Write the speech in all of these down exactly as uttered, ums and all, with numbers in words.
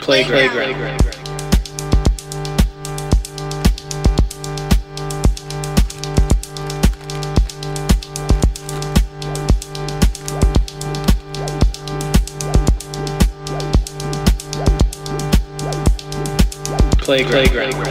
Playground. Playground. Playground. Playground.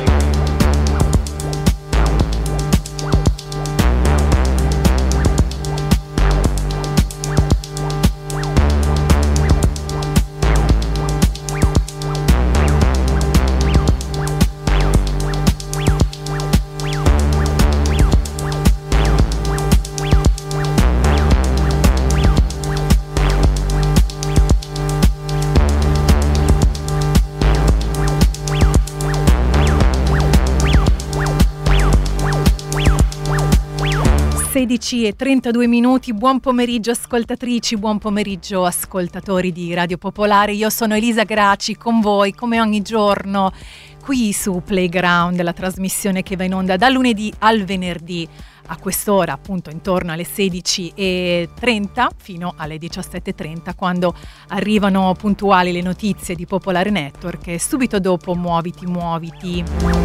sedici e trentadue minuti, buon pomeriggio ascoltatrici, buon pomeriggio ascoltatori di Radio Popolare. Io sono Elisa Graci con voi come ogni giorno qui su Playground, la trasmissione che va in onda dal lunedì al venerdì a quest'ora, appunto intorno alle sedici e trenta fino alle diciassette e trenta, quando arrivano puntuali le notizie di Popolare Network e subito dopo Muoviti Muoviti.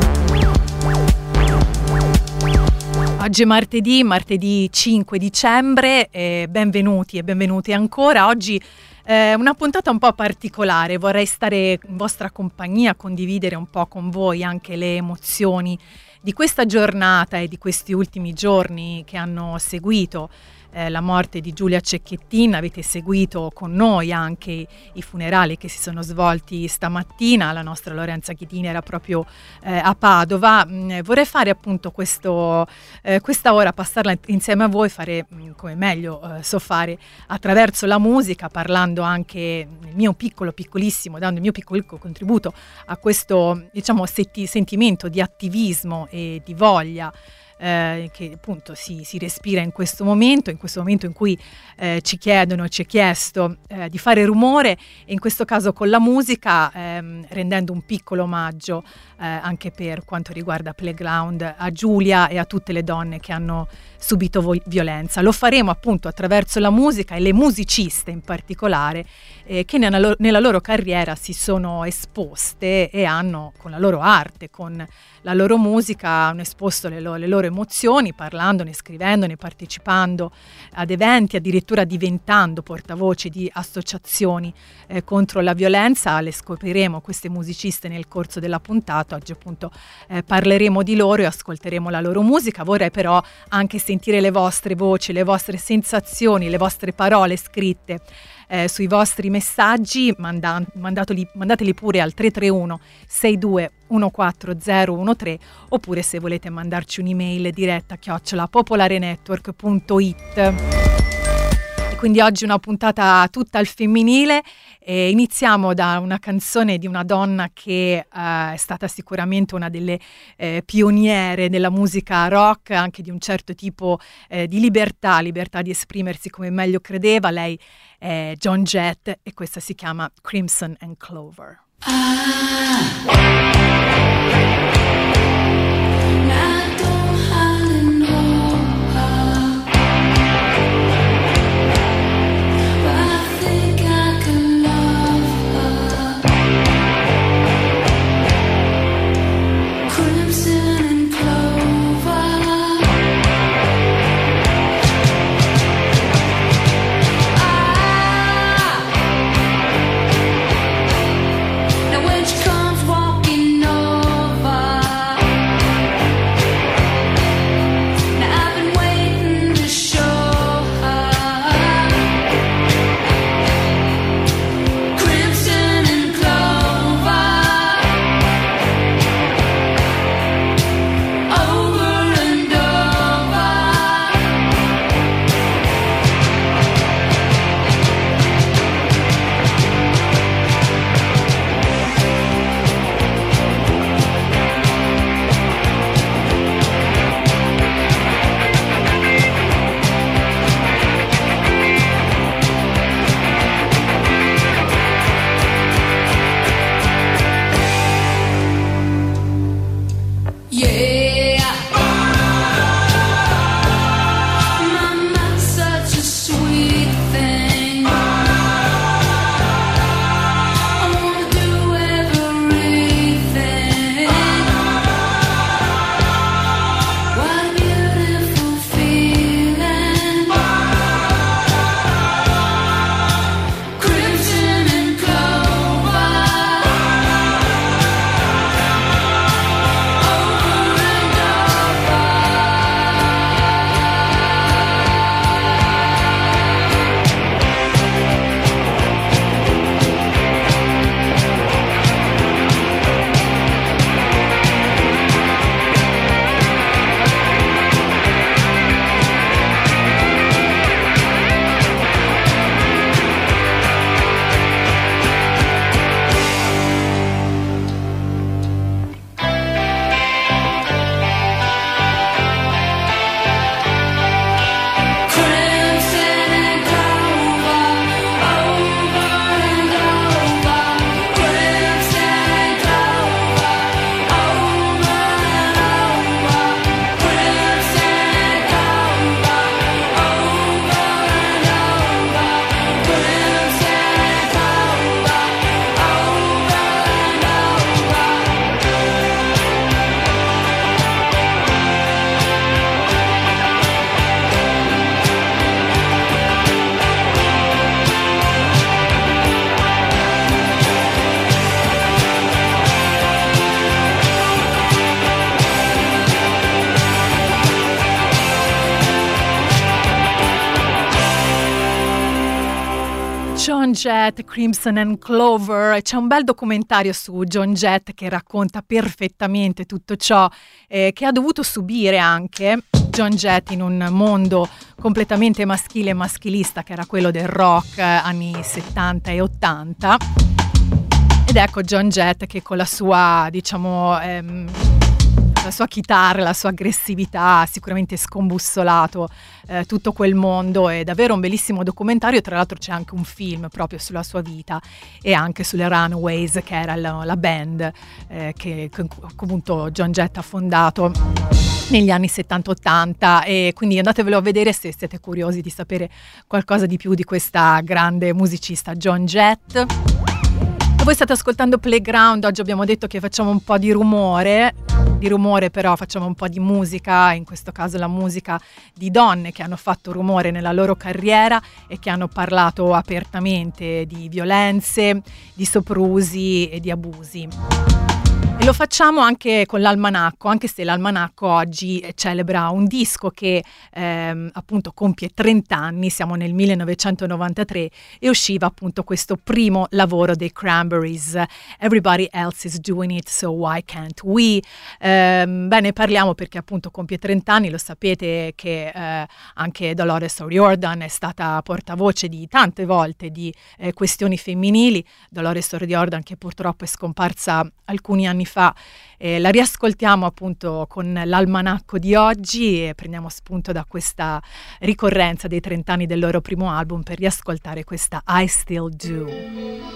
Oggi è martedì, martedì cinque dicembre, e benvenuti e benvenuti ancora. Oggi eh, una puntata un po' particolare, vorrei stare in vostra compagnia, condividere un po' con voi anche le emozioni di questa giornata e di questi ultimi giorni che hanno seguito eh, la morte di Giulia Cecchettin. Avete seguito con noi anche i funerali che si sono svolti stamattina. La nostra Lorenza Chitini era proprio eh, a Padova. Mm, vorrei fare appunto questo, eh, questa ora, passarla insieme a voi, fare mm, come meglio eh, so fare attraverso la musica, parlando anche nel mio piccolo, piccolissimo, dando il mio piccolo contributo a questo, diciamo, senti- sentimento di attivismo e di voglia Eh, che appunto si, si respira in questo momento, in questo momento in cui eh, ci chiedono, ci è chiesto eh, di fare rumore, e in questo caso con la musica, ehm, rendendo un piccolo omaggio eh, anche per quanto riguarda Playground a Giulia e a tutte le donne che hanno subito vo- violenza. Lo faremo appunto attraverso la musica e le musiciste in particolare, eh, che nella, lo- nella loro carriera si sono esposte e hanno, con la loro arte, con la loro musica, hanno esposto le, lo- le loro emozioni, parlandone, scrivendone, partecipando ad eventi, addirittura diventando portavoce di associazioni eh, contro la violenza. Le scopriremo queste musiciste nel corso della puntata. Oggi appunto eh, parleremo di loro e ascolteremo la loro musica. Vorrei però anche sentire le vostre voci, le vostre sensazioni, le vostre parole scritte Eh, sui vostri messaggi. Manda- mandateli, mandateli pure al tre tre uno sei due uno quattro zero uno tre, oppure se volete mandarci un'email diretta chiocciola popolarenetwork punto it. E quindi oggi una puntata tutta al femminile, e iniziamo da una canzone di una donna che eh, è stata sicuramente una delle eh, pioniere della musica rock, anche di un certo tipo eh, di libertà, libertà di esprimersi come meglio credeva. Lei è Joan Jett e questa si chiama Crimson and Clover. Ah. Walking Jett, Crimson and Clover. C'è un bel documentario su Joan Jett che racconta perfettamente tutto ciò eh, che ha dovuto subire anche Joan Jett in un mondo completamente maschile e maschilista, che era quello del rock eh, anni settanta e ottanta. Ed ecco Joan Jett che con la sua, diciamo, ehm, la sua chitarra, la sua aggressività ha sicuramente scombussolato eh, tutto quel mondo. È davvero un bellissimo documentario. Tra l'altro c'è anche un film proprio sulla sua vita e anche sulle Runaways, che era la, la band eh, che, che appunto Joan Jett ha fondato negli anni settanta ottanta, e quindi andatevelo a vedere se siete curiosi di sapere qualcosa di più di questa grande musicista Joan Jett. Voi state ascoltando Playground. Oggi abbiamo detto che facciamo un po' di rumore, di rumore però facciamo un po' di musica, in questo caso la musica di donne che hanno fatto rumore nella loro carriera e che hanno parlato apertamente di violenze, di soprusi e di abusi. E lo facciamo anche con l'Almanacco, anche se l'Almanacco oggi celebra un disco che ehm, appunto compie trenta anni, siamo nel millenovecentonovantatré, e usciva appunto questo primo lavoro dei Cranberries, Everybody Else is Doing It, So Why Can't We? Ehm, bene, parliamo perché appunto compie trenta anni, lo sapete che eh, anche Dolores O'Riordan è stata portavoce di tante volte di eh, questioni femminili. Dolores O'Riordan che purtroppo è scomparsa alcuni anni fa, eh, la riascoltiamo appunto con l'Almanacco di oggi e prendiamo spunto da questa ricorrenza dei trenta anni del loro primo album per riascoltare questa I Still Do.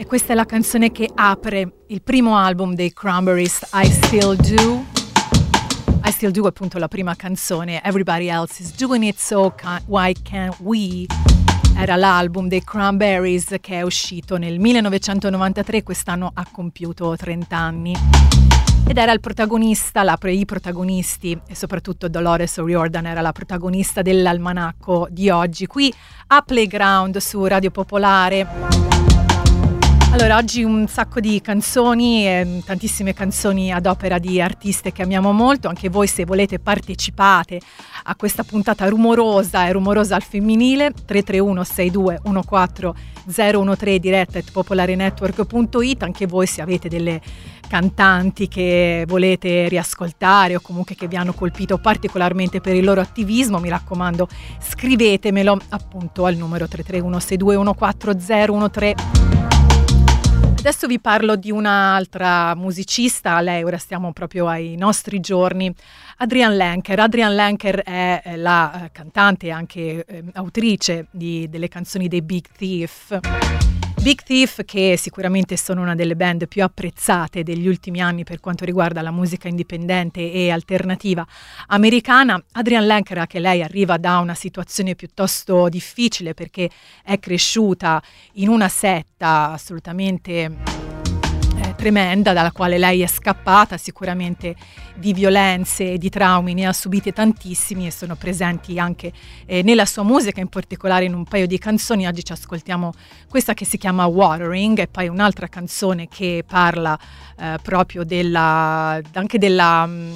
questa è la canzone che apre il primo album dei Cranberries, I Still Do. I Still Do è appunto la prima canzone, Everybody Else Is Doing It, So can, Why Can't We? Era l'album dei Cranberries che è uscito nel millenovecentonovantatré, quest'anno ha compiuto trenta anni. Ed era il protagonista, la, i protagonisti, e soprattutto Dolores O'Riordan era la protagonista dell'almanacco di oggi, qui a Playground su Radio Popolare. Allora, oggi un sacco di canzoni, eh, tantissime canzoni ad opera di artiste che amiamo molto. Anche voi, se volete, partecipate a questa puntata rumorosa e rumorosa al femminile. Tre tre uno sei due uno quattro zero uno tre diretta at popolarenetwork punto it. Anche voi, se avete delle cantanti che volete riascoltare o comunque che vi hanno colpito particolarmente per il loro attivismo, mi raccomando, scrivetemelo appunto al numero tre tre uno sei due uno quattro zero uno tre. Adesso vi parlo di un'altra musicista, lei, ora stiamo proprio ai nostri giorni, Adrienne Lenker. Adrienne Lenker è la eh, cantante e anche eh, autrice di, delle canzoni dei Big Thief. Big Thief, che sicuramente sono una delle band più apprezzate degli ultimi anni per quanto riguarda la musica indipendente e alternativa americana. Adrienne Lenker, che lei arriva da una situazione piuttosto difficile perché è cresciuta in una setta assolutamente eh, tremenda, dalla quale lei è scappata. Sicuramente di violenze e di traumi ne ha subite tantissimi e sono presenti anche eh, nella sua musica, in particolare in un paio di canzoni. Oggi ci ascoltiamo questa che si chiama Watering e poi un'altra canzone che parla eh, proprio della anche della mh,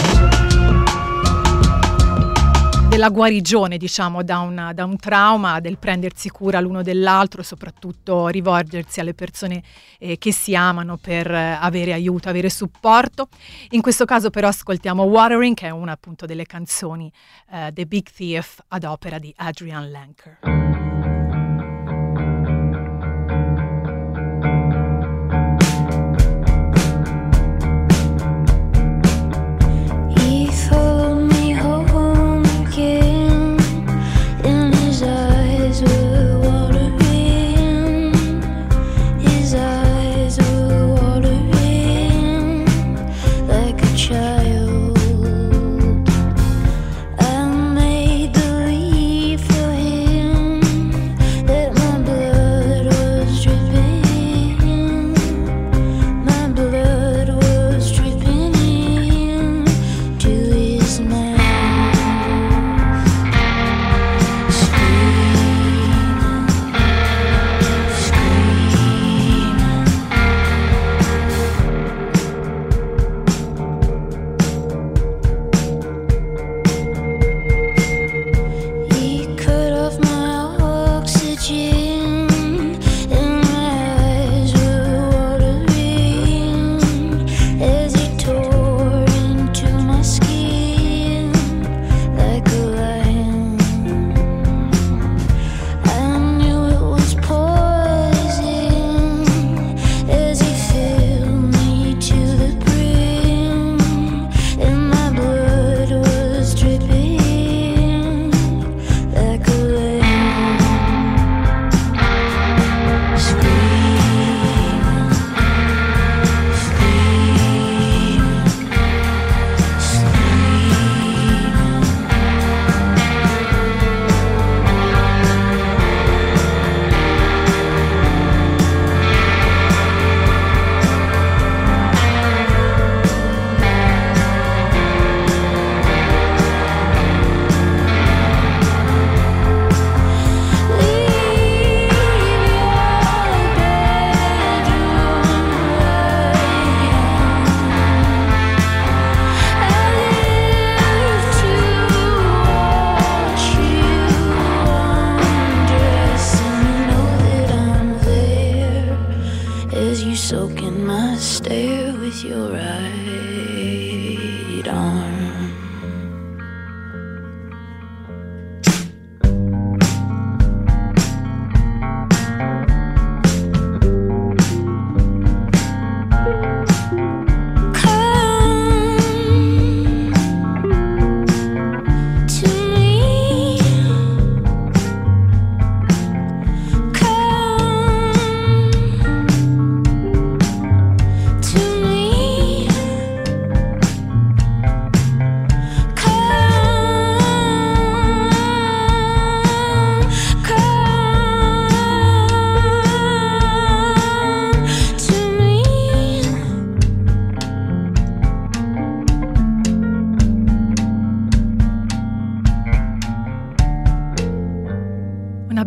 della guarigione, diciamo, da, una, da un trauma, del prendersi cura l'uno dell'altro, soprattutto rivolgersi alle persone eh, che si amano per eh, avere aiuto, avere supporto. In questo caso però ascoltiamo Watering, che è una appunto delle canzoni eh, The Big Thief ad opera di Adrienne Lenker.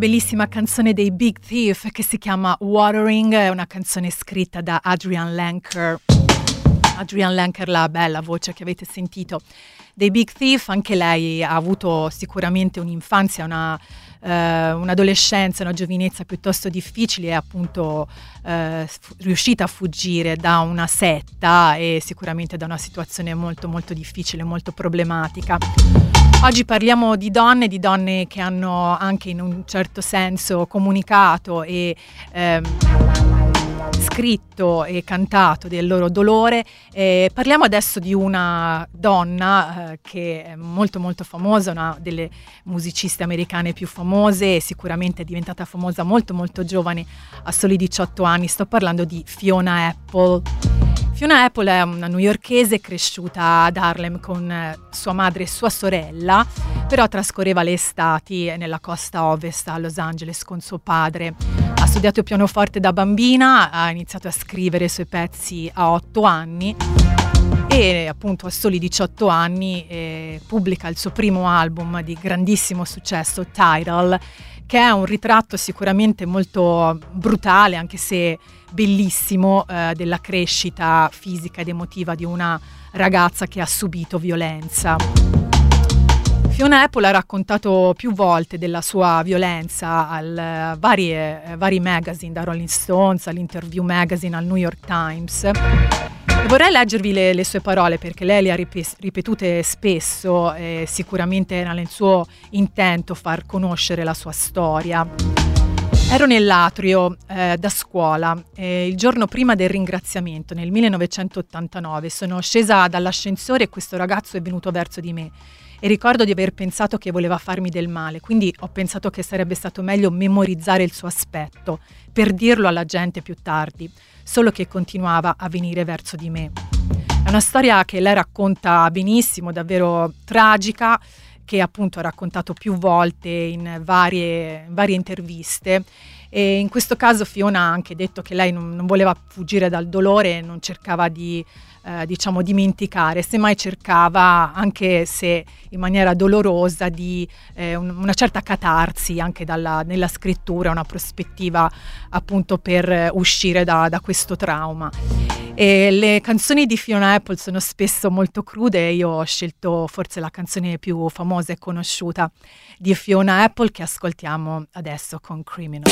bellissima canzone dei Big Thief che si chiama Watering, è una canzone scritta da Adrienne Lenker. Adrienne Lenker, la bella voce che avete sentito dei Big Thief, anche lei ha avuto sicuramente un'infanzia, una, eh, un'adolescenza, una giovinezza piuttosto difficili, è appunto eh, fu- riuscita a fuggire da una setta e sicuramente da una situazione molto molto difficile, molto problematica. Oggi parliamo di donne, di donne che hanno anche in un certo senso comunicato e ehm, scritto e cantato del loro dolore. Eh, parliamo adesso di una donna eh, che è molto molto famosa, una delle musiciste americane più famose e sicuramente è diventata famosa molto molto giovane, a soli diciotto anni. Sto parlando di Fiona Apple. Fiona Apple è una newyorkese cresciuta ad Harlem con eh, sua madre e sua sorella, però trascorreva le estati nella costa ovest a Los Angeles con suo padre. Ha studiato pianoforte da bambina, ha iniziato a scrivere i suoi pezzi a otto anni e appunto a soli diciotto anni eh, pubblica il suo primo album di grandissimo successo, Tidal, che è un ritratto sicuramente molto brutale, anche se bellissimo, eh, della crescita fisica ed emotiva di una ragazza che ha subito violenza. Fiona Apple ha raccontato più volte della sua violenza al varie, eh, vari magazine, da Rolling Stones all'Interview Magazine al New York Times. E vorrei leggervi le, le sue parole perché lei le ha ripes- ripetute spesso e sicuramente era nel suo intento far conoscere la sua storia. Ero nell'atrio eh, da scuola e il giorno prima del ringraziamento, nel millenovecentottantanove, sono scesa dall'ascensore e questo ragazzo è venuto verso di me. E ricordo di aver pensato che voleva farmi del male, quindi ho pensato che sarebbe stato meglio memorizzare il suo aspetto per dirlo alla gente più tardi, solo che continuava a venire verso di me. È una storia che lei racconta benissimo, davvero tragica, che appunto ha raccontato più volte in varie, in varie interviste. E in questo caso Fiona ha anche detto che lei non, non voleva fuggire dal dolore, non cercava di eh, diciamo dimenticare, semmai cercava, anche se in maniera dolorosa, di eh, un, una certa catarsi anche dalla, nella scrittura, una prospettiva appunto per eh, uscire da, da questo trauma. E le canzoni di Fiona Apple sono spesso molto crude e io ho scelto forse la canzone più famosa e conosciuta di Fiona Apple che ascoltiamo adesso con Criminal.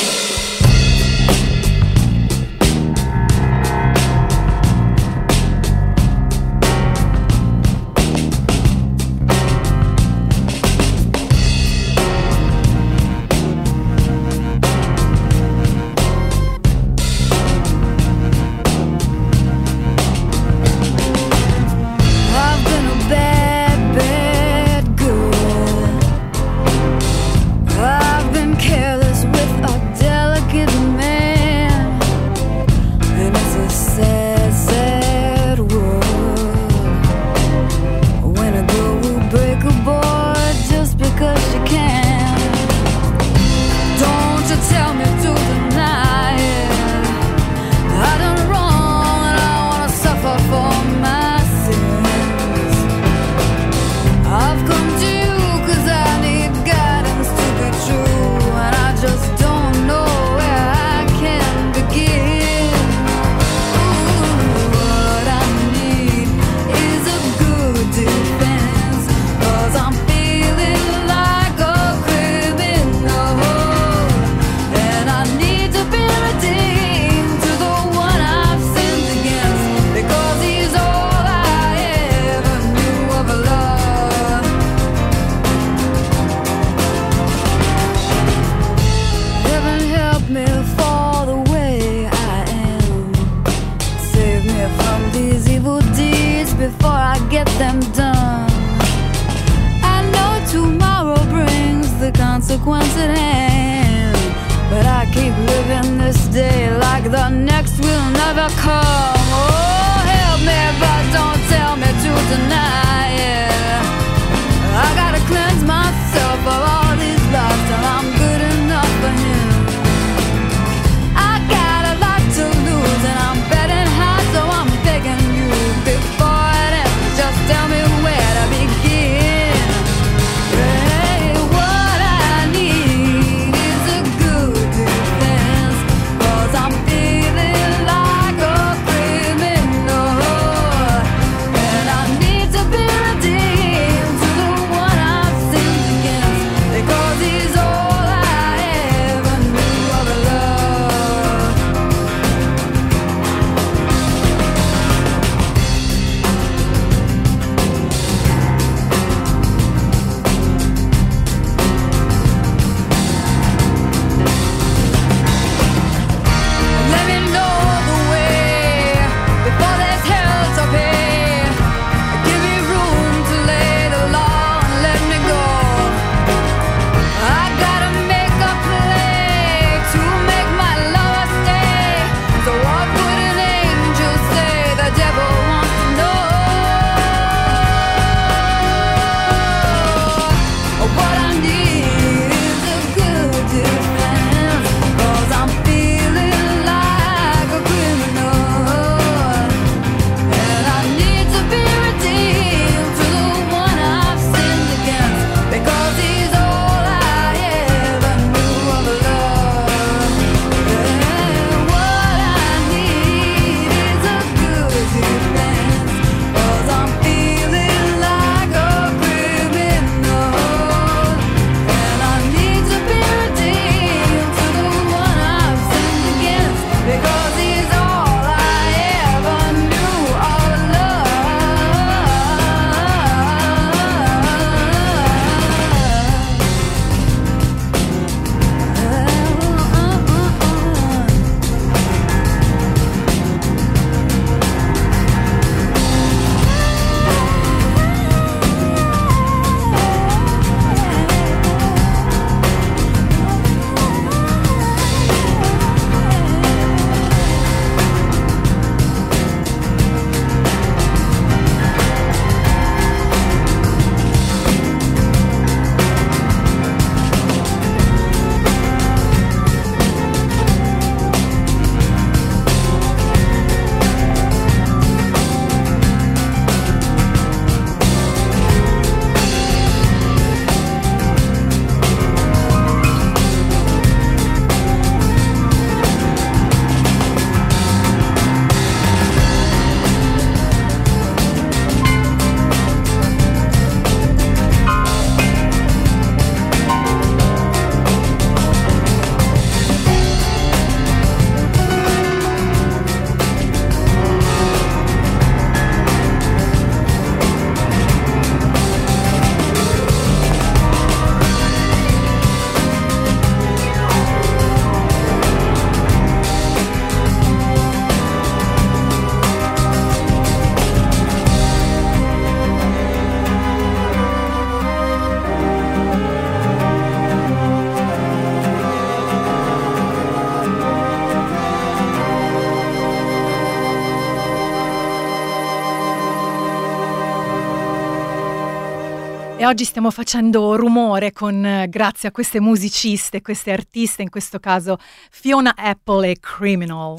Consequence at hand, but I keep living this day like the next will never come. Oh, help me, but don't tell me to deny it. I gotta cleanse myself of all these lies till I'm good enough for him. I got a lot to lose and I'm betting high, so I'm begging you before it ends, just tell me where to begin. Hey, what I need is a E oggi stiamo facendo rumore con, grazie a queste musiciste, queste artiste, in questo caso Fiona Apple e Criminal.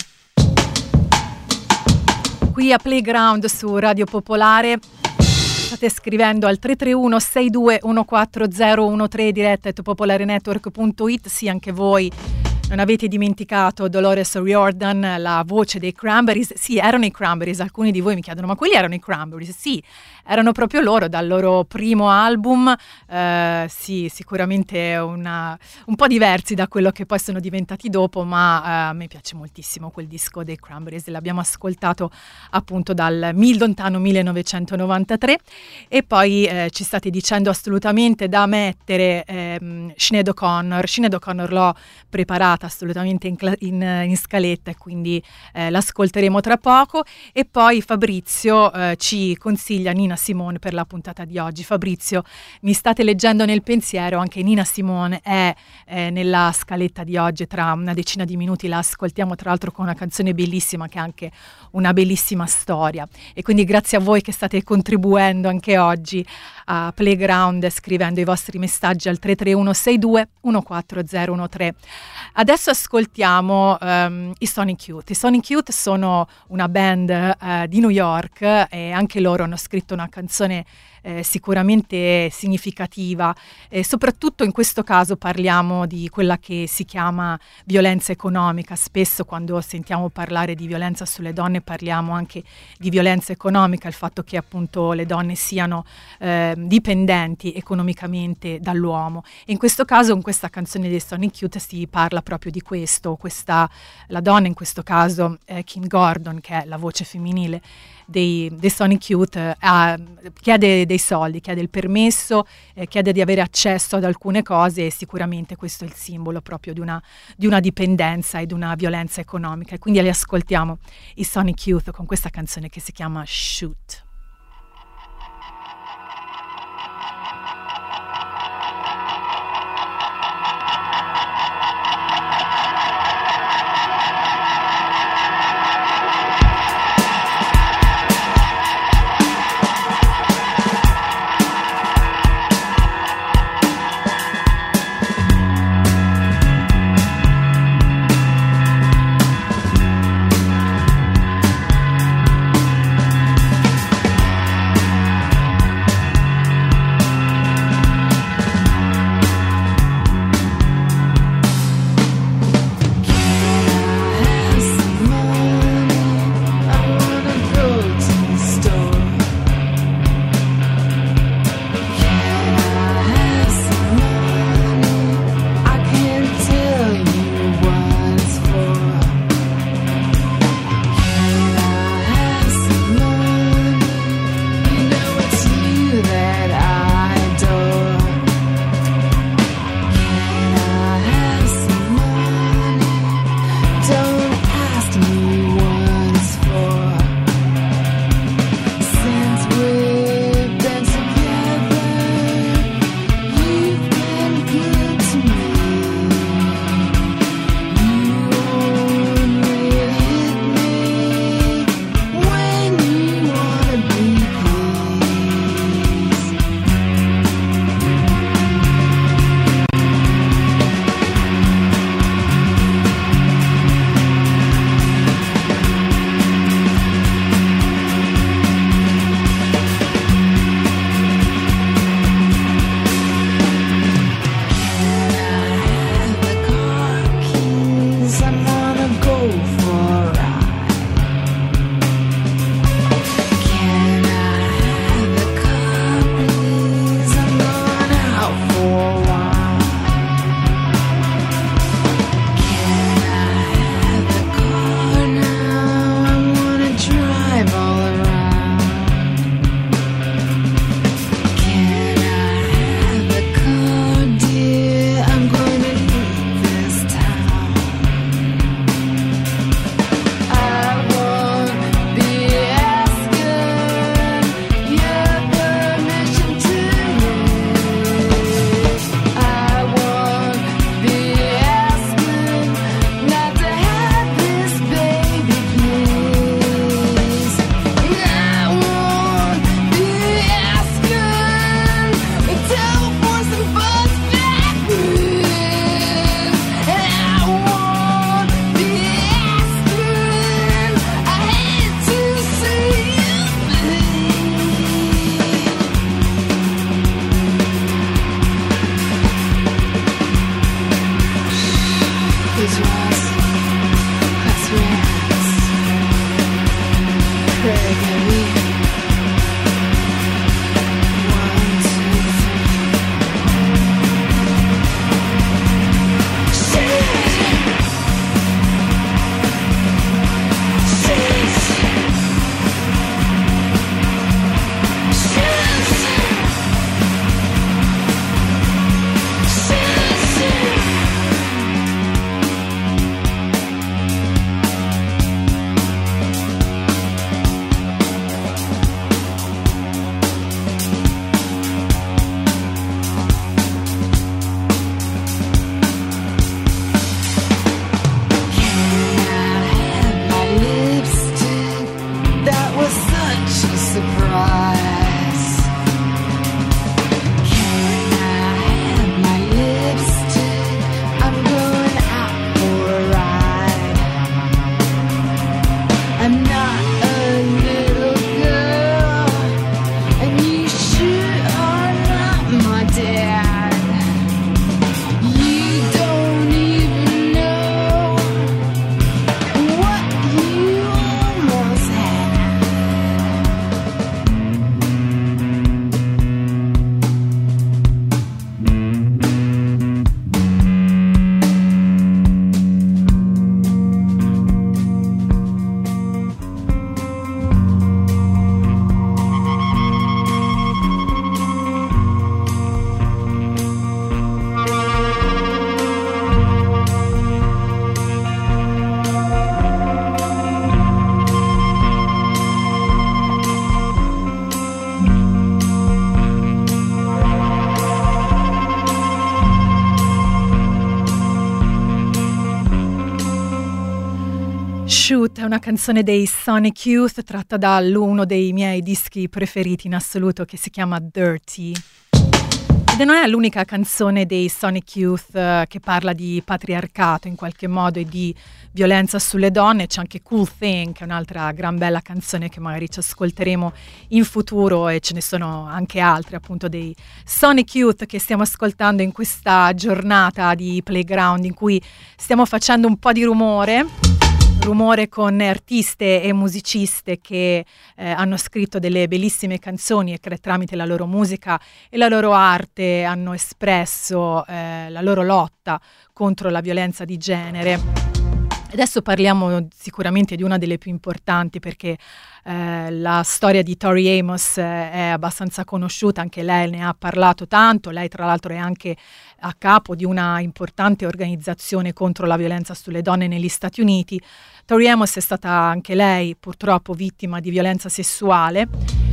Qui a Playground su Radio Popolare state scrivendo al tre tre uno sei due uno quattro zero uno tre diretta at popolarenetwork punto it. Sì, anche voi non avete dimenticato Dolores O'Riordan, la voce dei Cranberries. Sì, erano i Cranberries. Alcuni di voi mi chiedono, ma quelli erano i Cranberries? Sì, erano proprio loro, dal loro primo album. Eh, sì, sicuramente una, un po' diversi da quello che poi sono diventati dopo, ma eh, a me piace moltissimo quel disco dei Cranberries. L'abbiamo ascoltato appunto dal mil lontano millenovecentonovantatré. E poi eh, ci state dicendo assolutamente da mettere ehm, Sinéad O'Connor. Sinéad O'Connor l'ho preparata assolutamente in, cla- in, in scaletta, e quindi eh, l'ascolteremo tra poco. E poi Fabrizio eh, ci consiglia Nina Simone per la puntata di oggi. Fabrizio, mi state leggendo nel pensiero, anche Nina Simone è eh, nella scaletta di oggi. Tra una decina di minuti la ascoltiamo, tra l'altro con una canzone bellissima che ha anche una bellissima storia. E quindi grazie a voi che state contribuendo anche oggi a Playground, scrivendo i vostri messaggi al tre tre uno sei due uno quattro zero uno tre. Adesso ascoltiamo um, i Sonic Youth. I Sonic Youth sono una band uh, di New York, e anche loro hanno scritto una canzone eh, sicuramente significativa, e soprattutto in questo caso parliamo di quella che si chiama violenza economica. Spesso quando sentiamo parlare di violenza sulle donne parliamo anche di violenza economica, il fatto che appunto le donne siano eh, dipendenti economicamente dall'uomo. E in questo caso, in questa canzone dei Sonic Youth, si parla proprio di questo. Questa, la donna, in questo caso eh, Kim Gordon, che è la voce femminile dei, dei Sonic Youth, eh, chiede dei soldi, chiede il permesso, eh, chiede di avere accesso ad alcune cose, e sicuramente questo è il simbolo proprio di una, di una dipendenza e di una violenza economica. E quindi li ascoltiamo, i Sonic Youth, con questa canzone che si chiama Shoot. special surprise. Can I have my lipstick? I'm going out for a ride. I'm not a little girl, and you sure are not my dad. You don't even know what you almost had. Shoot è una canzone dei Sonic Youth tratta da uno dei miei dischi preferiti in assoluto, che si chiama Dirty. Ed non è l'unica canzone dei Sonic Youth uh, che parla di patriarcato in qualche modo e di violenza sulle donne. C'è anche Cool Thing, che è un'altra gran bella canzone che magari ci ascolteremo in futuro, e ce ne sono anche altre appunto dei Sonic Youth che stiamo ascoltando in questa giornata di Playground in cui stiamo facendo un po' di rumore. Rumore con artiste e musiciste che eh, hanno scritto delle bellissime canzoni e che tramite la loro musica e la loro arte hanno espresso eh, la loro lotta contro la violenza di genere. Adesso parliamo sicuramente di una delle più importanti, perché eh, la storia di Tori Amos eh, è abbastanza conosciuta, anche lei ne ha parlato tanto. Lei tra l'altro è anche a capo di una importante organizzazione contro la violenza sulle donne negli Stati Uniti. Tori Amos è stata anche lei purtroppo vittima di violenza sessuale.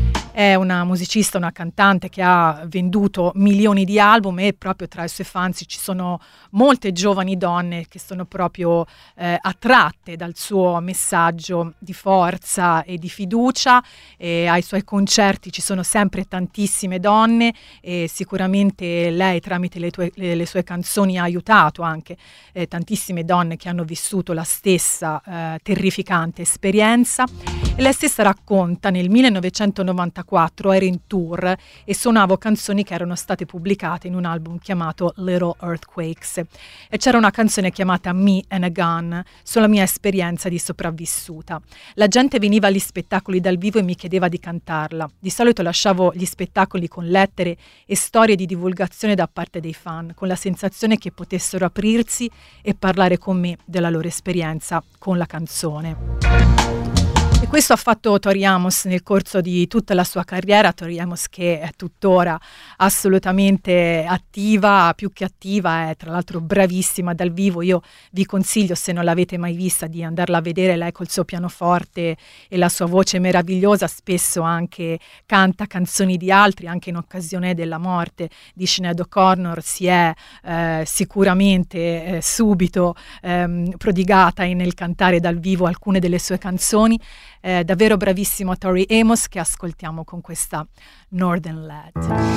È una musicista, una cantante che ha venduto milioni di album, e proprio tra i suoi fans ci sono molte giovani donne che sono proprio eh, attratte dal suo messaggio di forza e di fiducia. E ai suoi concerti ci sono sempre tantissime donne, e sicuramente lei tramite le, tue, le, le sue canzoni ha aiutato anche eh, tantissime donne che hanno vissuto la stessa eh, terrificante esperienza. E lei stessa racconta: nel millenovecentonovantaquattro ero in tour e suonavo canzoni che erano state pubblicate in un album chiamato Little Earthquakes, e c'era una canzone chiamata Me and a Gun sulla mia esperienza di sopravvissuta. La gente veniva agli spettacoli dal vivo e mi chiedeva di cantarla. Di solito lasciavo gli spettacoli con lettere e storie di divulgazione da parte dei fan, con la sensazione che potessero aprirsi e parlare con me della loro esperienza con la canzone. E questo ha fatto Tori Amos nel corso di tutta la sua carriera. Tori Amos che è tuttora assolutamente attiva, più che attiva, è tra l'altro bravissima dal vivo. Io vi consiglio, se non l'avete mai vista, di andarla a vedere. Lei col suo pianoforte e la sua voce meravigliosa spesso anche canta canzoni di altri, anche in occasione della morte di Sinéad O'Connor si è eh, sicuramente eh, subito ehm, prodigata nel cantare dal vivo alcune delle sue canzoni. Eh, davvero bravissimo Tori Amos, che ascoltiamo con questa Northern Lad.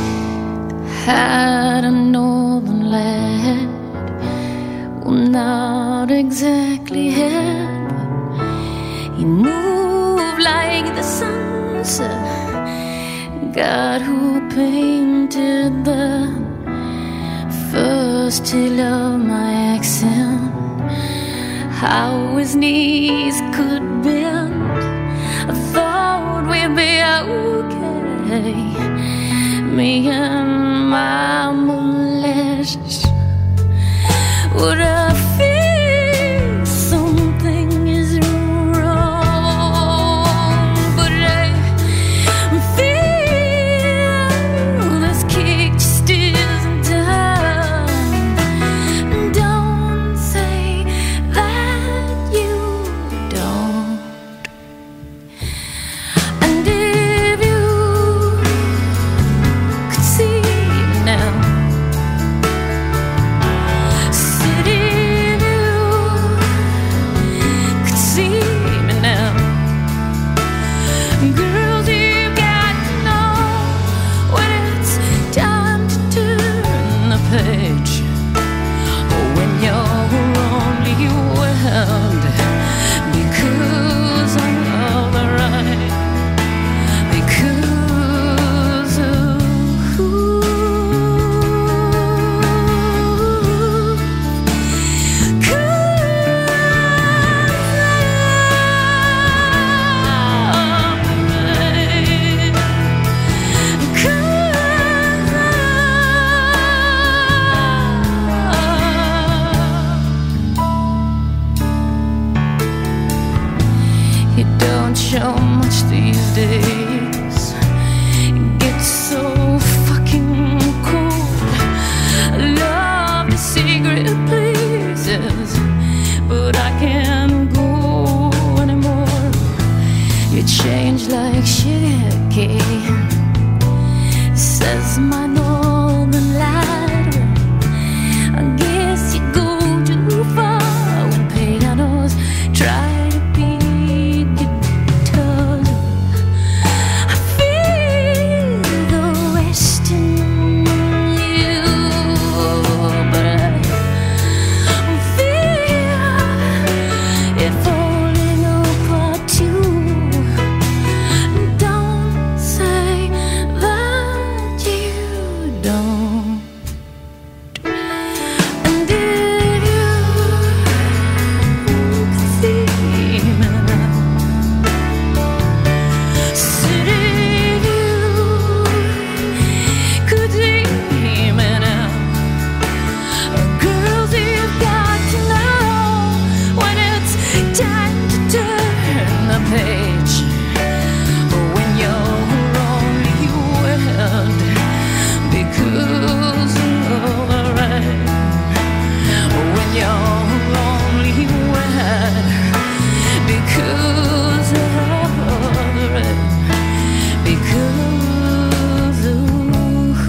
Had a northern lad, well, not exactly had, but he moved like the sunset. God who painted the first hill of my accent, how his knees could bend. I thought we'd be okay, me and my molest. Would I feel something is wrong? But I feel this kick just isn't done. Don't say that you don't. And if you could see now, sitting okay. Says my northern lad, I guess you go too far when pianos try to be guitars. I feel the West in you, but I feel it falling apart too. Don't say that you don't. And if you could see me now, city, you could see me now. Girls, you've got to know when it's time to turn the page. When you're only wed because of the rain. When you're only wed because of the rain. Because of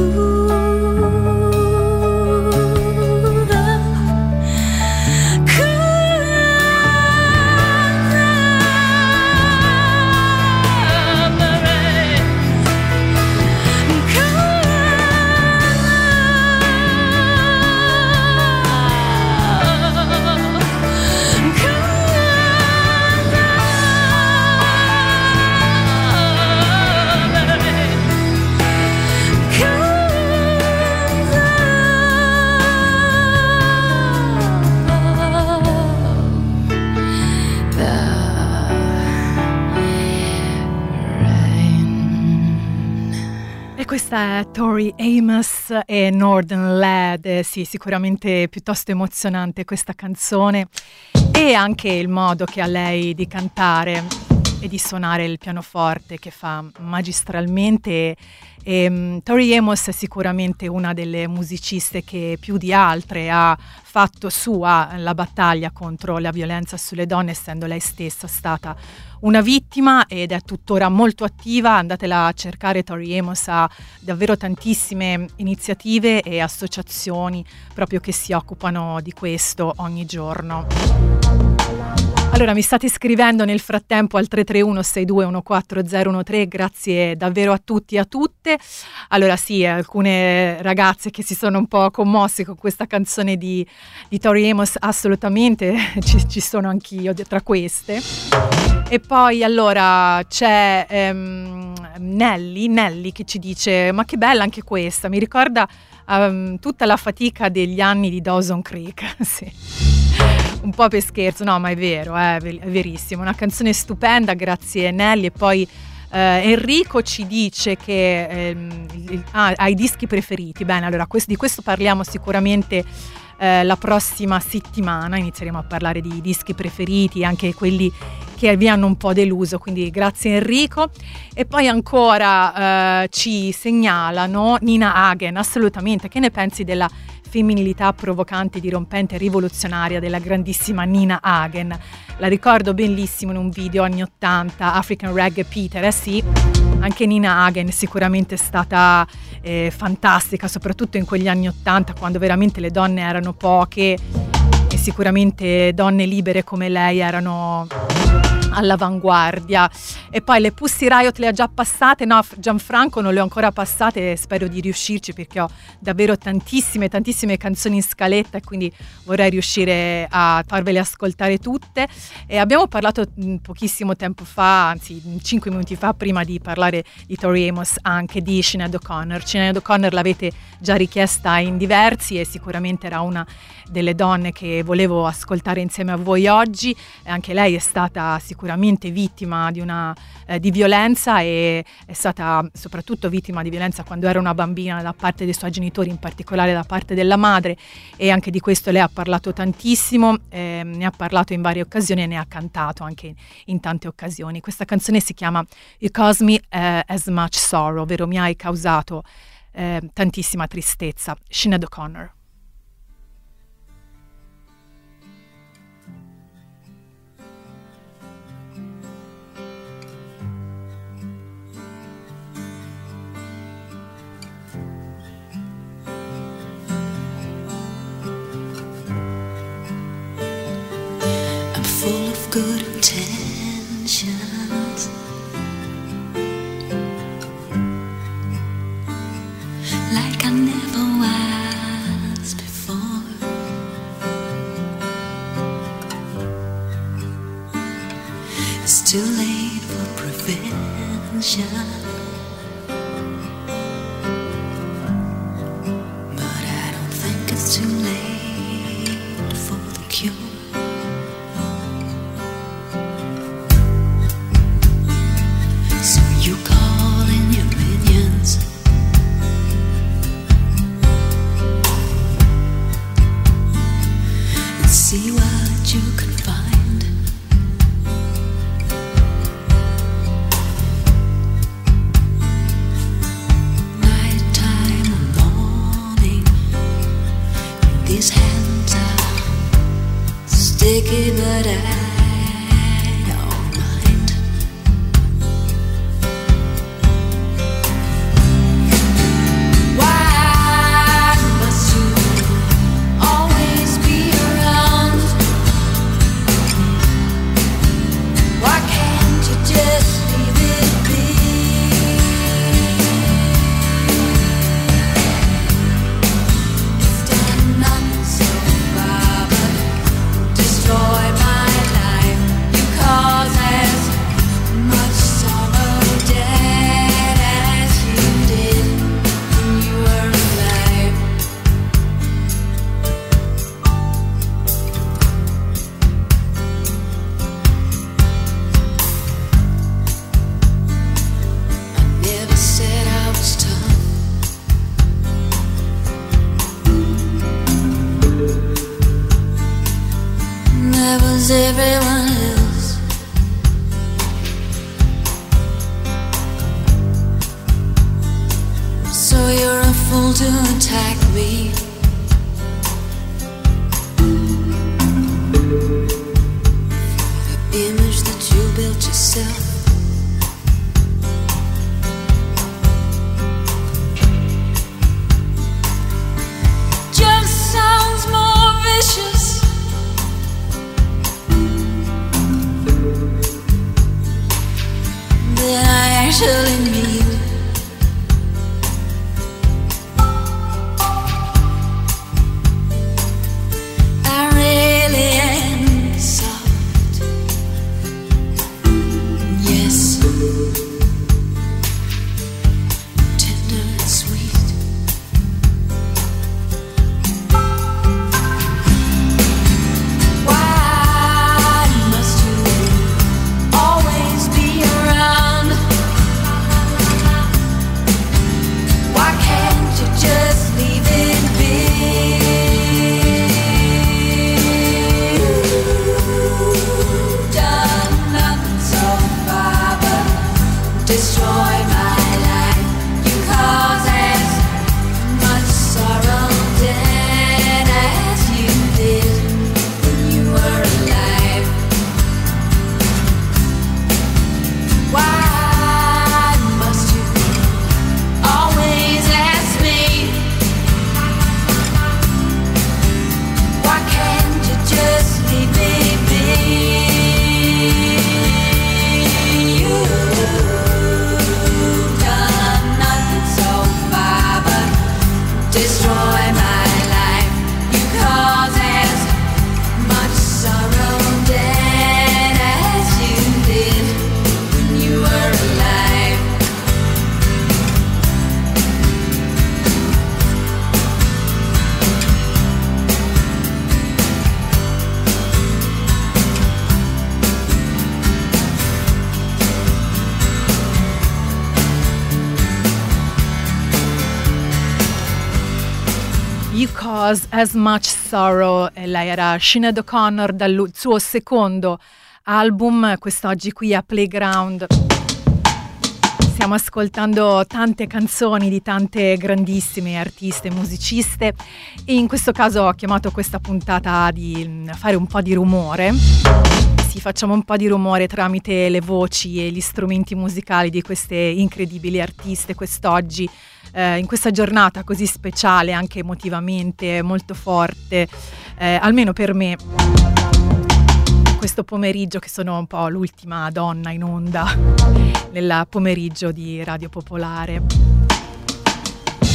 E questa è Tori Amos e Northern Lad, eh, sì, sicuramente piuttosto emozionante questa canzone, e anche il modo che ha lei di cantare e di suonare il pianoforte che fa magistralmente. E, um, Tori Amos è sicuramente una delle musiciste che più di altre ha fatto sua la battaglia contro la violenza sulle donne, essendo lei stessa stata una vittima, ed è tuttora molto attiva. Andatela a cercare, Tori Amos ha davvero tantissime iniziative e associazioni proprio che si occupano di questo ogni giorno. Allora, mi state scrivendo nel frattempo al tre tre uno sei due uno quattro zero uno tre, grazie davvero a tutti e a tutte. Allora sì, alcune ragazze che si sono un po' commosse con questa canzone di, di Tori Amos, assolutamente, ci, ci sono anch'io tra queste. E poi allora c'è ehm, Nelly, Nelly che ci dice: ma che bella anche questa, mi ricorda um, tutta la fatica degli anni di Dawson Creek. Sì. Un po' per scherzo, no, ma è vero, eh, è verissimo, una canzone stupenda, grazie Nelly. E poi eh, Enrico ci dice che ehm, il, ah, ha i dischi preferiti. Bene, allora questo, di questo parliamo sicuramente eh, la prossima settimana, inizieremo a parlare di dischi preferiti, anche quelli che vi hanno un po' deluso, quindi grazie Enrico. E poi ancora eh, ci segnalano Nina Hagen, assolutamente, che ne pensi della femminilità provocante, dirompente e rivoluzionaria della grandissima Nina Hagen? La ricordo bellissimo in un video anni ottanta, African Reggae Peter, eh sì, anche Nina Hagen sicuramente è stata eh, fantastica, soprattutto in quegli anni ottanta, quando veramente le donne erano poche e sicuramente donne libere come lei erano all'avanguardia. E poi le Pussy Riot le ha già passate? No, Gianfranco non le ho ancora passate, spero di riuscirci perché ho davvero tantissime tantissime canzoni in scaletta e quindi vorrei riuscire a farvele ascoltare tutte. E abbiamo parlato mh, pochissimo tempo fa, anzi cinque minuti fa, prima di parlare di Tori Amos, anche di Sinead O'Connor. Sinead O'Connor l'avete già richiesta in diversi e sicuramente era una delle donne che volevo ascoltare insieme a voi oggi. Anche lei è stata sicuramente vittima di una eh, di violenza, e è stata soprattutto vittima di violenza quando era una bambina da parte dei suoi genitori, in particolare da parte della madre, e anche di questo lei ha parlato tantissimo, eh, ne ha parlato in varie occasioni e ne ha cantato anche in tante occasioni. Questa canzone si chiama You Cause Me eh, As Much Sorrow, ovvero mi hai causato eh, tantissima tristezza. Sinead O'Connor. shine. But I don't think it's too late for the cure. So you call in your minions. And see what you can find. Nighttime or morning, these hands are sticky, but I everyone else. So you're a fool to attack me. For the image that you built yourself. Just sounds more vicious than I actually mean. I really am soft. Yes, tender and sweet. Why must you always be around? Why can't you just leave it be? You've done nothing so far but destroy my life. You cause as much sorrow dead as you did when you were alive. Why must you always ask me? Why can't you just leave me be? You've done nothing so far but destroy my life. You cause as much sorrow dead as you did when you were alive. You Cause As Much Sorrow, e lei era Sinead O'Connor dal suo secondo album, quest'oggi qui a Playground. Stiamo ascoltando tante canzoni di tante grandissime artiste, musiciste, e in questo caso ho chiamato questa puntata di fare un po' di rumore. Sì, facciamo un po' di rumore tramite le voci e gli strumenti musicali di queste incredibili artiste quest'oggi, eh, in questa giornata così speciale, anche emotivamente molto forte, eh, almeno per me. Questo pomeriggio, che sono un po' l'ultima donna in onda nel pomeriggio di Radio Popolare.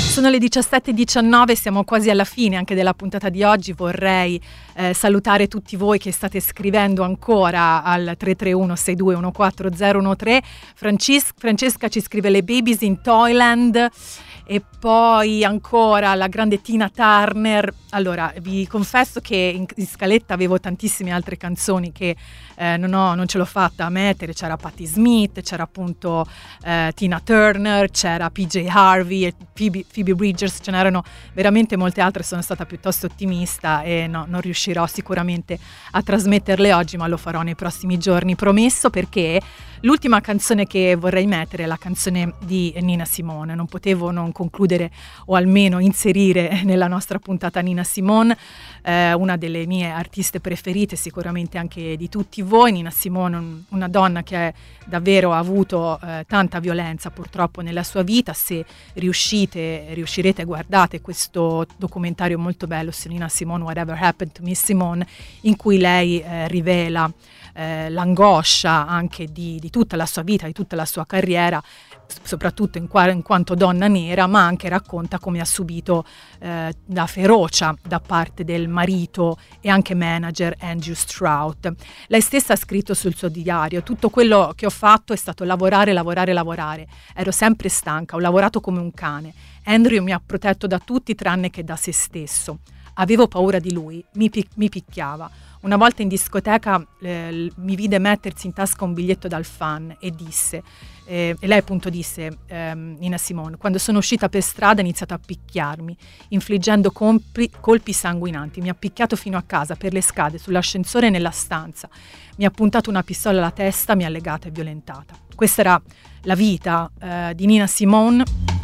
Sono le diciassette e diciannove, siamo quasi alla fine anche della puntata di oggi. Vorrei eh, salutare tutti voi che state scrivendo ancora al tre tre uno sei due uno quattro zero uno tre. Francis- Francesca ci scrive le babies in Thailand. E poi ancora la grande Tina Turner. Allora, vi confesso che in, in scaletta avevo tantissime altre canzoni che eh, non, ho, non ce l'ho fatta a mettere. C'era Patti Smith, c'era appunto eh, Tina Turner, c'era P J Harvey e Phoebe, Phoebe Bridgers, ce n'erano veramente molte altre. Sono stata piuttosto ottimista e no, non riuscirò sicuramente a trasmetterle oggi, ma lo farò nei prossimi giorni, promesso, perché l'ultima canzone che vorrei mettere è la canzone di Nina Simone. Non potevo non concludere o almeno inserire nella nostra puntata Nina Simone, eh, una delle mie artiste preferite, sicuramente anche di tutti voi. Nina Simone, un, una donna che è davvero ha avuto eh, tanta violenza purtroppo nella sua vita. Se riuscite, riuscirete, guardate questo documentario molto bello su Nina Simone, Whatever Happened to Miss Simone, in cui lei eh, rivela eh, l'angoscia anche di, di tutta la sua vita, di tutta la sua carriera, soprattutto in, qua, in quanto donna nera, ma anche racconta come ha subito eh, la ferocia da parte del marito e anche manager Andrew Stroud. Lei stessa ha scritto sul suo diario: tutto quello che ho fatto è stato lavorare, lavorare, lavorare. Ero sempre stanca, ho lavorato come un cane. Andrew mi ha protetto da tutti tranne che da se stesso. Avevo paura di lui, mi, pic- mi picchiava. Una volta in discoteca eh, mi vide mettersi in tasca un biglietto dal fan e disse, eh, e lei appunto disse, ehm, Nina Simone: quando sono uscita per strada ha iniziato a picchiarmi, infliggendo colpi, colpi sanguinanti. Mi ha picchiato fino a casa, per le scale, sull'ascensore e nella stanza. Mi ha puntato una pistola alla testa, mi ha legata e violentata. Questa era la vita eh, di Nina Simone.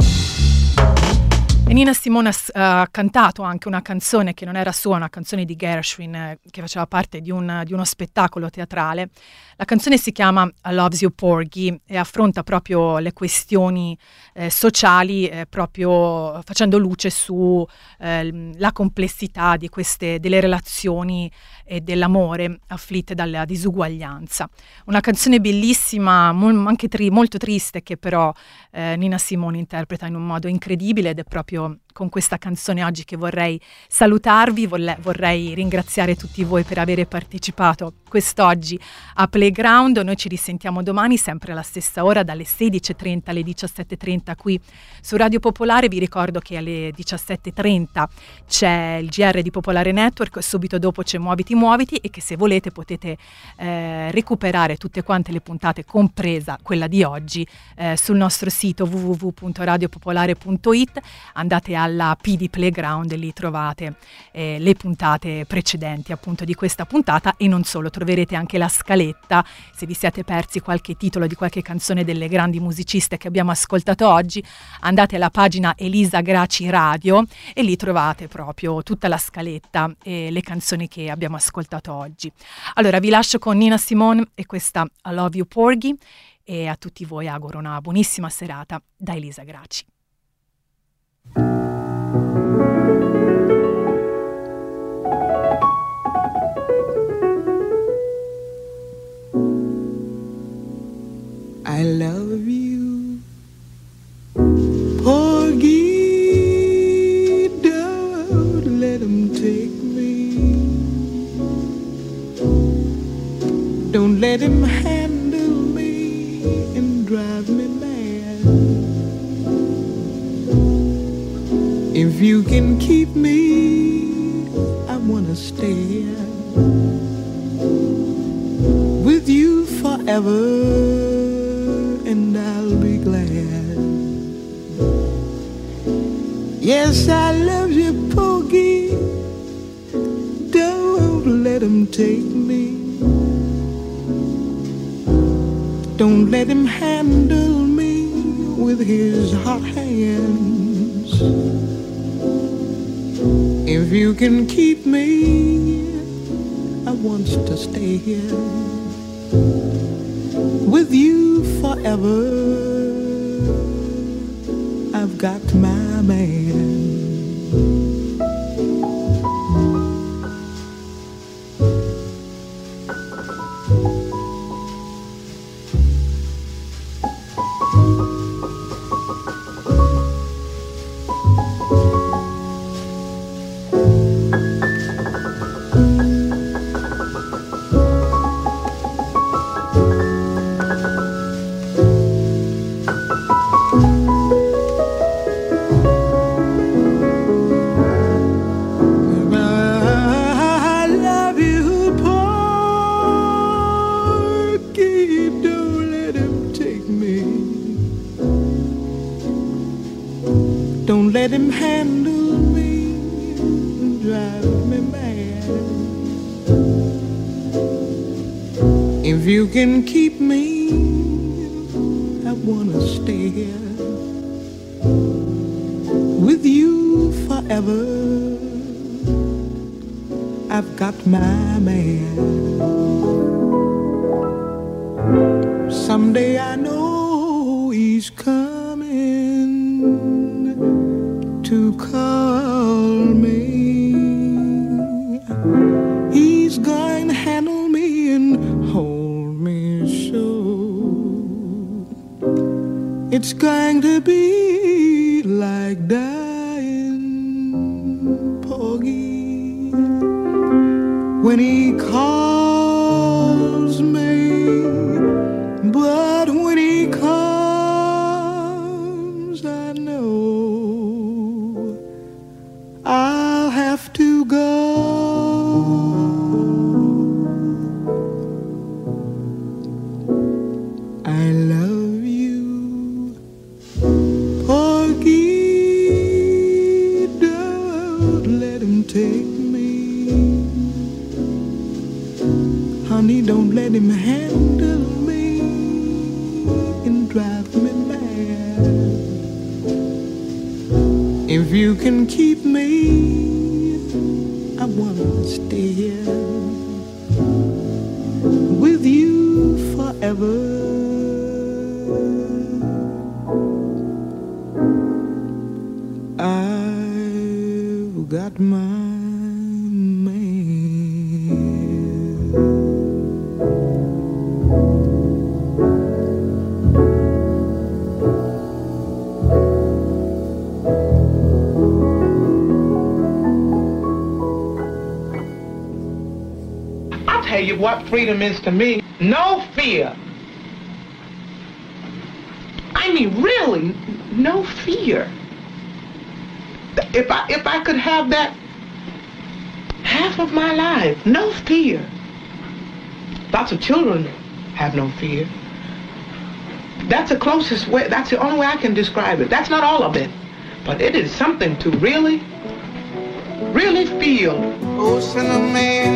E Nina Simone ha uh, cantato anche una canzone che non era sua, una canzone di Gershwin eh, che faceva parte di, un, di uno spettacolo teatrale. La canzone si chiama I Loves You Porgy e affronta proprio le questioni eh, sociali, eh, proprio facendo luce su eh, la complessità di queste, delle relazioni e dell'amore afflitte dalla disuguaglianza. Una canzone bellissima, mo- anche tri- molto triste, che però eh, Nina Simone interpreta in un modo incredibile, ed è proprio con questa canzone oggi che vorrei salutarvi. Vorrei, vorrei ringraziare tutti voi per aver partecipato quest'oggi a Playground. Noi ci risentiamo domani sempre alla stessa ora, dalle sedici e trenta alle diciassette e trenta qui su Radio Popolare. Vi ricordo che alle diciassette e trenta c'è il G R di Popolare Network, subito dopo c'è Muoviti Muoviti, e che se volete potete eh, recuperare tutte quante le puntate, compresa quella di oggi, eh, sul nostro sito w w w punto radio popolare punto i t. Andate alla P di Playground e lì trovate eh, le puntate precedenti appunto di questa puntata, e non solo, troverete anche la scaletta se vi siete persi qualche titolo di qualche canzone delle grandi musiciste che abbiamo ascoltato oggi. Andate alla pagina Elisa Graci Radio e lì trovate proprio tutta la scaletta e le canzoni che abbiamo ascoltato oggi. Allora vi lascio con Nina Simone e questa I Love You Porgy, e a tutti voi auguro una buonissima serata da Elisa Graci. I love you, Porgy, don't let him take me. Don't let him handle me and drive me mad. If you can keep me, I wanna stay with you forever, and I'll be glad. Yes, I love you, Porgy, don't let him take me. Don't let him handle me with his hot hands. If you can keep me, I want to stay here with you forever. I've got my man. let him handle me and drive me mad. If you can keep me, I wanna stay here with you forever. I've got my man. Someday I know he's coming to call me. He's going to handle me and hold me so. It's going to be like dying, Porgy, when he calls me. But when he comes, I know I'll have to go. I love you, Porgy, don't let him take me. Honey, don't let him handle me and drive me mad. If you can keep me, I wanna stay here with you forever. I've got my what freedom is to me. No fear. I mean, really, no fear. If I if I could have that half of my life, no fear. Lots of children have no fear. That's the closest way, that's the only way I can describe it. That's not all of it, but it is something to really, really feel. Oh, Cinnamon.